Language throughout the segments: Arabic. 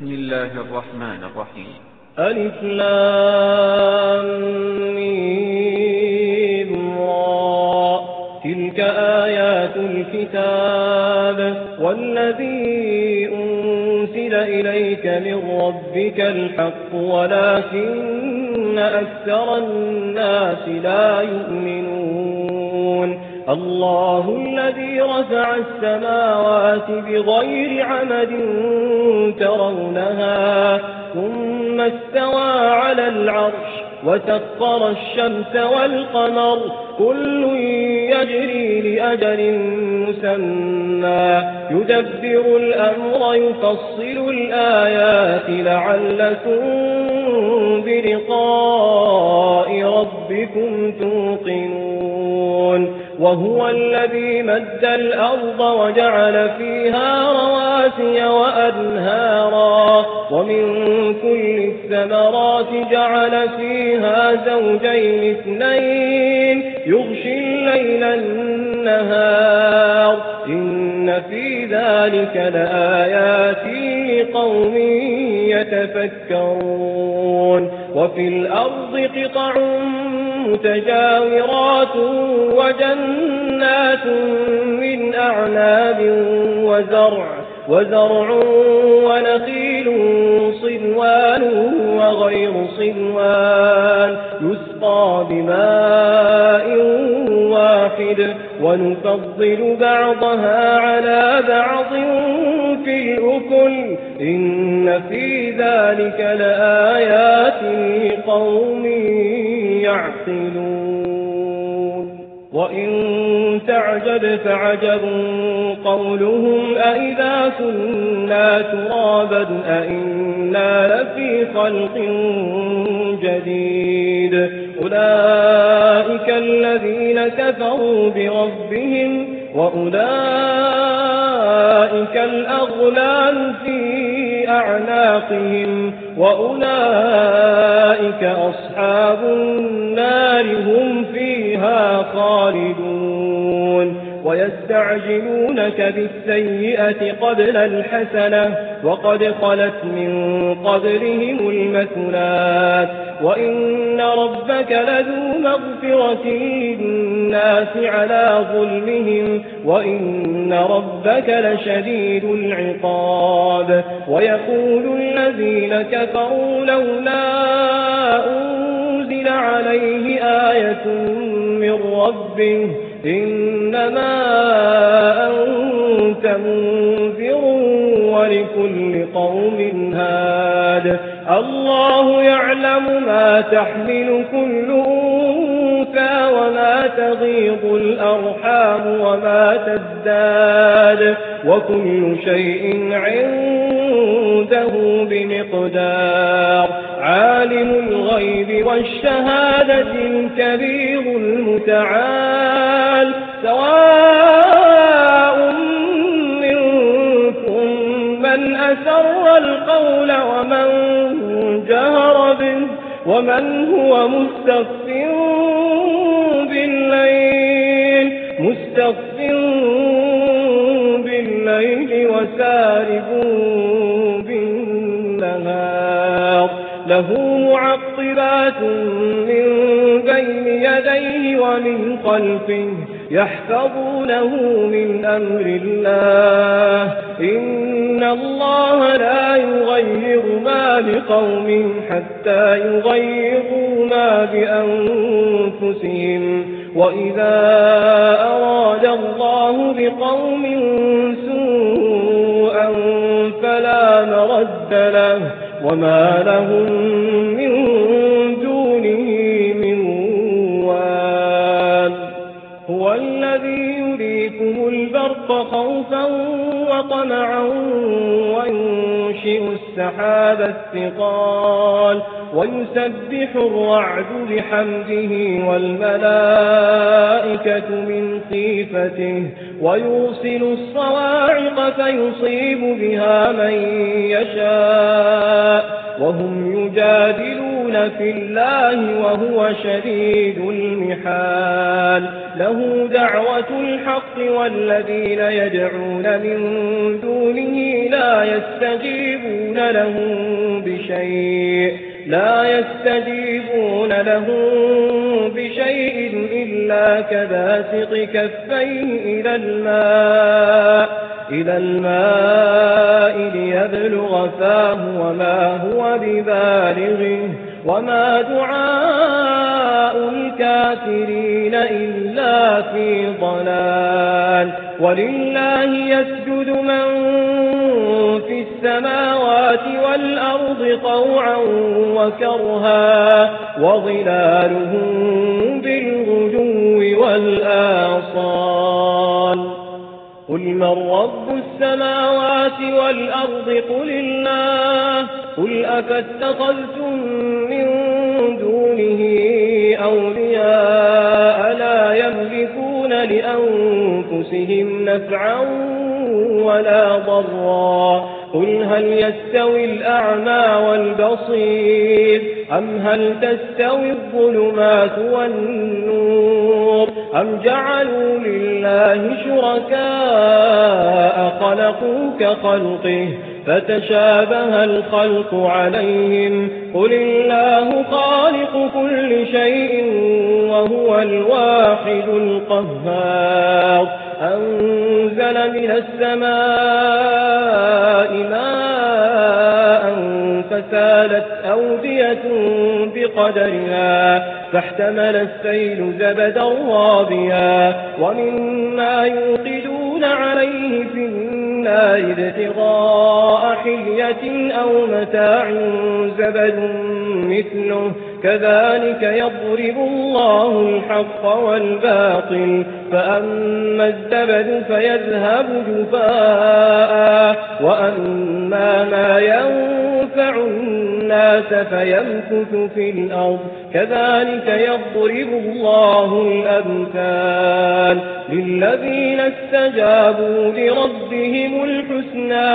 بسم الله الرحمن الرحيم. ألف لام ميم را، تلك آيات الكتاب والذي أنزل إليك من ربك الحق ولكن أكثر الناس لا يؤمنون. الله الذي رفع السماوات بغير عمد ترونها ثم استوى على العرش وسخر الشمس والقمر كل يجري لأجل مسمى يدبر الأمر يفصل الآيات لعلكم بلقاء ربكم توقنون. وهو الذي مد الأرض وجعل فيها رواسي وأنهارا ومن كل الثمرات جعل فيها زوجين اثنين يغشي الليل النهار إن في ذلك لآيات لقوم يتفكرون. وفي الأرض قطع متجاورات وجنات من أعناب وزرع ونخيل صنوان وغير صنوان يسقى بماء واحد ونفضل بعضها على بعض في الأكل إن في ذلك لآيات لقوم يعقلون. وإن تعجب فعجب قولهم أئذا كنا ترابا أئنا لفي خلق جديد أولئك الذين كفروا بربهم وأولئك الأغلال في أعناقهم وأولئك أصحاب النار هم فيها خالدون. ويستعجلونك بالسيئة قبل الحسنة وقد خلت من قبلهم المثلات وإن ربك لذو مغفرة للناس على ظلمهم وإن ربك لشديد العقاب. ويقول الذين كفروا لولا أنزل عليه آية من ربه إنما أنت منذر ولكل قوم هاد. الله يعلم ما تحمل كل أنثى وما تغيض الأرحام وما تزداد وكل شيء عنده بمقدار. عالم الغيب والشهادة الكبير المتعال سواء منكم من أسر القول ومن جهر به ومن هو مستخف بالليل وسارب بالنهار. له معقبات من بين يديه ومن خلفه يحفظونه من أمر الله إن الله لا يغير ما بقوم حتى يغيروا ما بأنفسهم وإذا أراد الله بقوم سوءا فلا مرد له وما لهم من دونه من وال. هو الذي يريكم البرق خوفا وطمعا وينشئ السحاب الثقال ويسبح الرعد بحمده والملائكة من خيفته ويرسل الصواعق فيصيب بها من يشاء وهم يجادلون في الله وهو شديد المحال له دعوة الحق والذين يدعون من دونه لا يستجيبون له بشيء إلا كباسط كفيه إلى الماء ليبلغ فاه وما هو ببالغه وما دعاء الكافرين إلا في ضلال ولله يسجد من في السماوات والأرض طوعا وكرها وظلالهم بالغدو والآصال قل من رب السماوات والأرض قل الله قل أفاتخذتم من دونه أولياء لا يملكون لأنفسهم نفعا ولا ضرا قل هل يستوي الأعمى والبصير أم هل تستوي الظلمات والنور أم جعلوا لله شركاء خلقوا كخلقه فتشابه الخلق عليهم قل الله خالق كل شيء وهو الواحد القهار أنزل من السماء ماء فسالت أودية بقدرها فاحتمل السيل زبدا رابيا ومما يوقدون عليه في النار ابتغاء حلية أو متاع زبد مثله كذلك يضرب الله الحق والباطل فأما الزبد فيذهب جفاء وأما ما ينفع الناس فيمكث في الأرض كذلك يضرب الله الأمثال للذين استجابوا لربهم الحسنى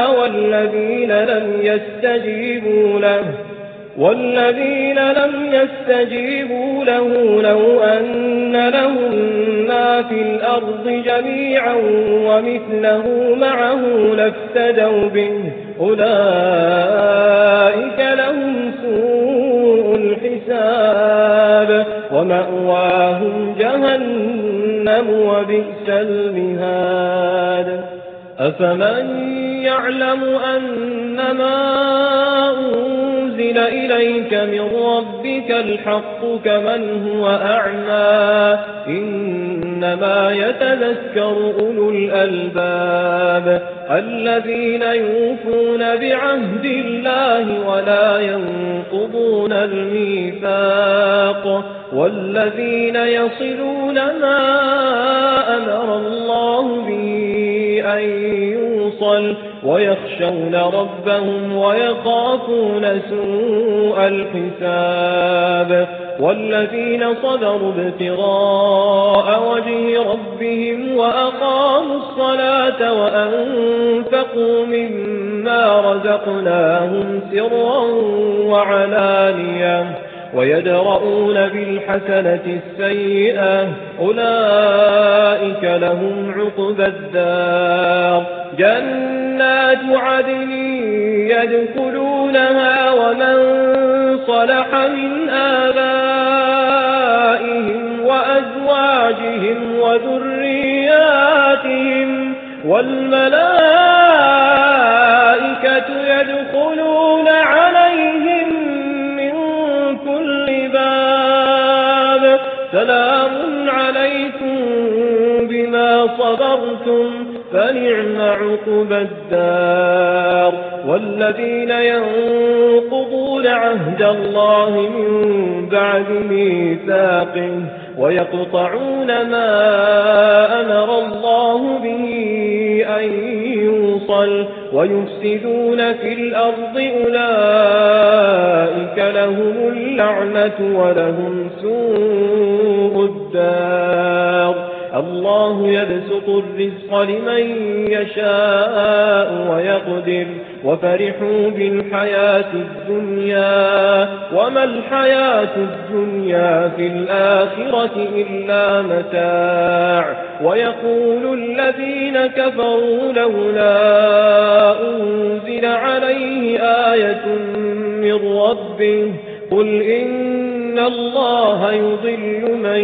والذين لم يستجيبوا له لو أن لهم ما في الأرض جميعا ومثله معه لافتدوا به أولئك لهم سوء الحساب ومأواهم جهنم وبئس المهاد أفمن يعلم أنما أنزل إليك من ربك الحق كمن هو أعمى إنما يتذكر أولو الألباب الذين يوفون بعهد الله ولا ينقضون الميثاق والذين يصلون ما أمر الله به أن يوصل ويخشون ربهم ويخافون سوء الحساب والذين صبروا ابتغاء وجه ربهم وأقاموا الصلاة وأنفقوا مما رزقناهم سرا وعلانية ويدرؤون بالحسنة السيئة أولئك لهم عقبى الدار جنات عدن يدخلونها ومن صلح من آبائهم وأزواجهم وذرياتهم والملائكة يدخلون عليهم من كل باب سلام عليكم بما صبرتم فنعم عقبى الدار والذين ينقضون عهد الله من بعد ميثاقه ويقطعون ما أمر الله به أن يوصل ويفسدون في الأرض أولئك لهم اللعنة ولهم سوء الدار الله يبسط الرزق لمن يشاء ويقدر وفرحوا بالحياة الدنيا وما الحياة الدنيا في الآخرة إلا متاع ويقول الذين كفروا لولا أنزل عليه آية من ربه قل إن الله يضل من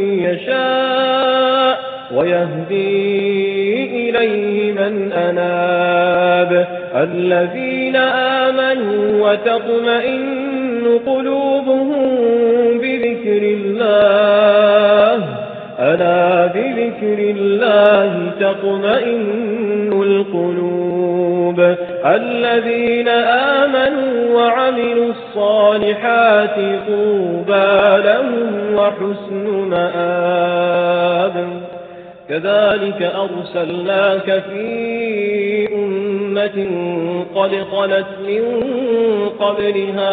يشاء ويهدي إليه من أناب الذين آمنوا وتطمئن قلوبهم بذكر الله ألا بذكر الله تطمئن القلوب الذين آمنوا وعملوا الصالحات طوبى لهم وحسن مآب كذلك أرسلناك في أمة قد خلت من قبلها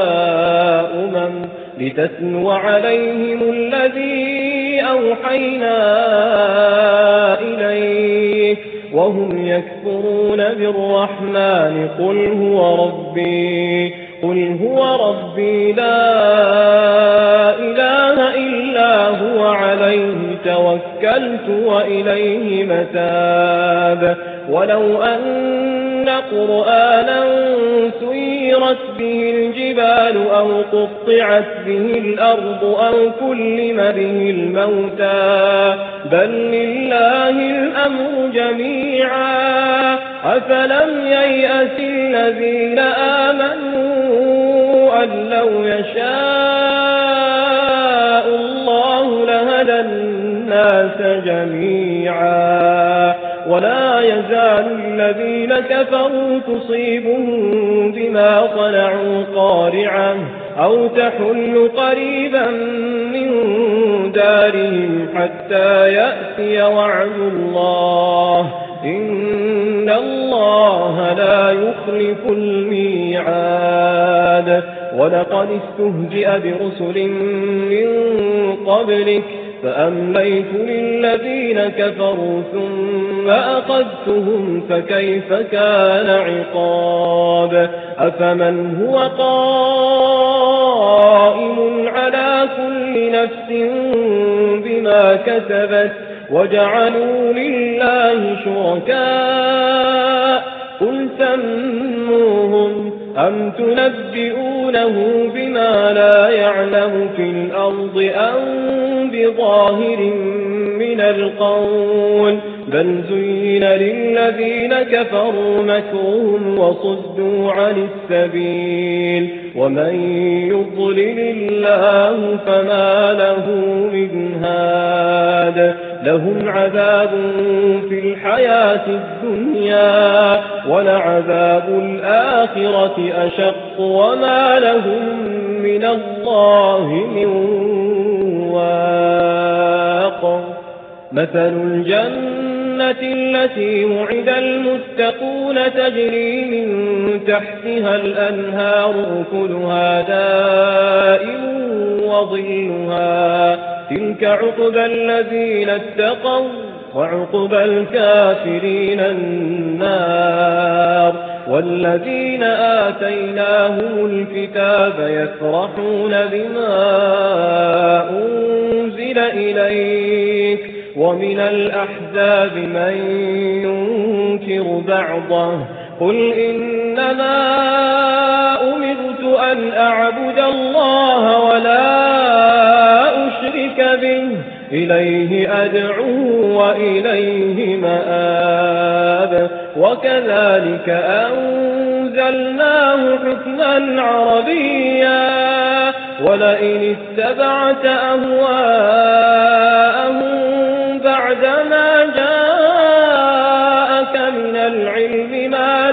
لتتلو عليهم الذي أوحينا إليك وهم يكفرون بالرحمن قل هو ربي لا إله إلا هو عليه توكلت وإليه متاب ولو أن قرآنا سيرت به الجبال أو قطعت به الأرض أو كلم به الموتى بل لله الأمر جميعا أفلم ييأس الذين آمنوا أن لو يشاء الله لهدى الناس جميعا ولا يزال الذين كفروا تصيبهم بما صنعوا قارعة أو تحل قريبا من دارهم حتى يأتي وعد الله إن الله لا يخلف الميعاد ولقد استهزئ برسل من قبلك فأمليت للذين كفروا ثم أخذتهم فكيف كان عقاب أفمن هو قائم على كل نفس بما كسبت وجعلوا لله شركاء قل سموهم أم تنبئونه بما لا يعلم في الأرض أم بظاهر من القول بل زين للذين كفروا مكرهم وصدوا عن السبيل ومن يضلل الله فما له من هاد لهم عذاب في الحياة الدنيا ولعذاب الآخرة أشق وما لهم من الله من واق مثل الجنة التي وعد المتقون تجري من تحتها الأنهار أكلها دائم وظلها تلك عقبى الذين اتقوا وعقبى الكافرين النار والذين آتيناهم الكتاب يفرحون بما أنزل إليك ومن الأحزاب من ينكر بعضه قل إنما أمرت أن أعبد الله ولا أشرك به إليه أدعو وإليه مآب وكذلك أنزلناه حكما عربيا ولئن اتبعت أهواءهم بعدما جاءك من العلم ما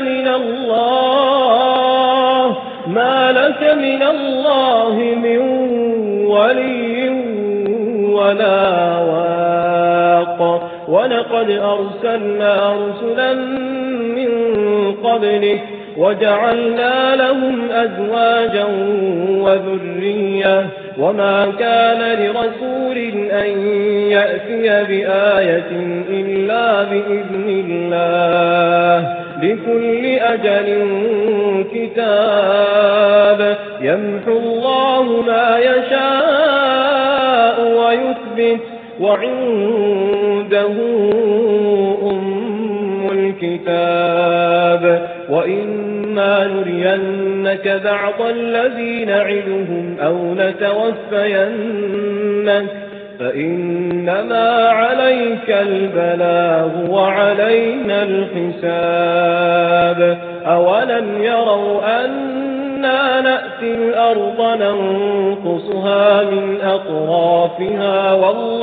لك من الله من ولي ولا واق ولقد أرسلنا رسلا من قبلك وجعلنا لهم أزواجا وذرية وما كان لرسول أن يأتي بآية إلا بإذن الله لكل أجل كتاب يمحو الله ما يشاء ويثبت وعنده أم الكتاب وإما نرينك بعض الذين نعدهم أو نتوفينك فإنما عليك البلاغ وعلينا الحساب أولم يروا أنا نأتي الأرض ننقصها من أطرافها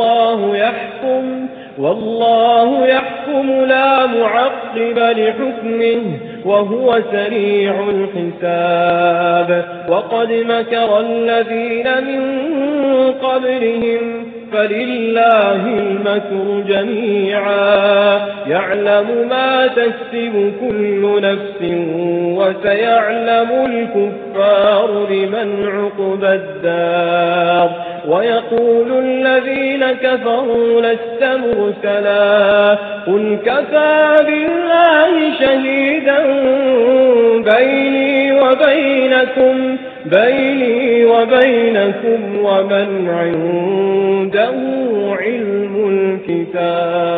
والله يحكم لا معقب لحكمه وهو سريع الحساب وقد مكر الذين من قبلهم فلله المكر جميعا يعلم ما تكسب كل نفس وسيعلم الكفار لمن عقبى الدار ويقول الذين كفروا لست مرسلا قل كفى بالله شهيدا بيني وبينكم ومن عنده علم الكتاب.